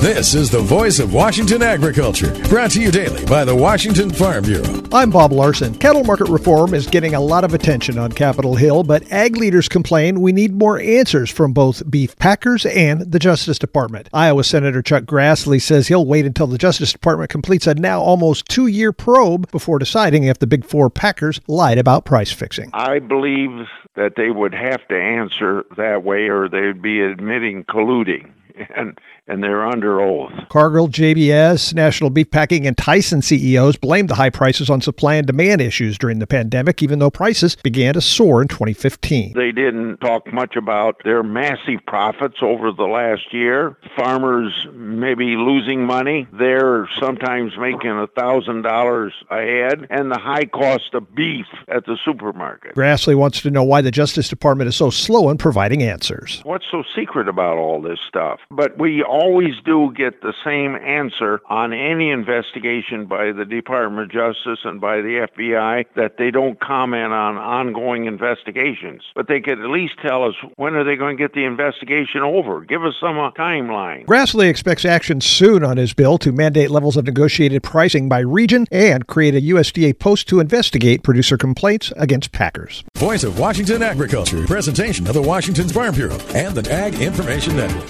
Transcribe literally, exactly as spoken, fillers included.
This is the voice of Washington agriculture, brought to you daily by the Washington Farm Bureau. I'm Bob Larson. Cattle market reform is getting a lot of attention on Capitol Hill, but ag leaders complain we need more answers from both beef packers and the Justice Department. Iowa Senator Chuck Grassley says he'll wait until the Justice Department completes a now almost two-year probe before deciding if the Big Four packers lied about price fixing. I believe that they would have to answer that way or they'd be admitting colluding. And and they're under oath. Cargill, J B S, National Beef Packing, and Tyson C E Os blamed the high prices on supply and demand issues during the pandemic, even though prices began to soar in twenty fifteen. They didn't talk much about their massive profits over the last year. Farmers maybe losing money. They're sometimes making one thousand dollars a head, and the high cost of beef at the supermarket. Grassley wants to know why the Justice Department is so slow in providing answers. What's so secret about all this stuff? But we always do get the same answer on any investigation by the Department of Justice and by the F B I, that they don't comment on ongoing investigations. But they could at least tell us, when are they going to get the investigation over? Give us some uh, timeline. Grassley expects action soon on his bill to mandate levels of negotiated pricing by region and create a U S D A post to investigate producer complaints against packers. Voice of Washington agriculture, presentation of the Washington Farm Bureau and the Ag Information Network.